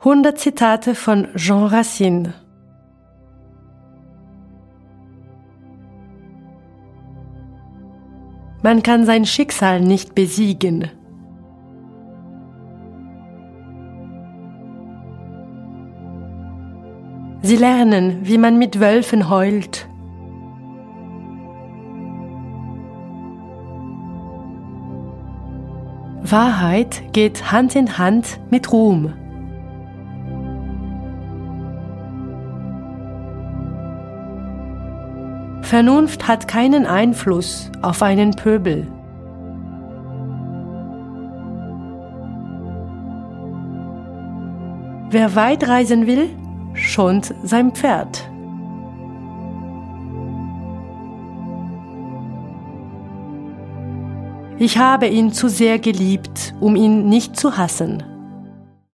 100 Zitate von Jean Racine. Man kann sein Schicksal nicht besiegen. Sie lernen, wie man mit Wölfen heult. Wahrheit geht Hand in Hand mit Ruhm. Vernunft hat keinen Einfluss auf einen Pöbel. Wer weit reisen will, schont sein Pferd. Ich habe ihn zu sehr geliebt, um ihn nicht zu hassen.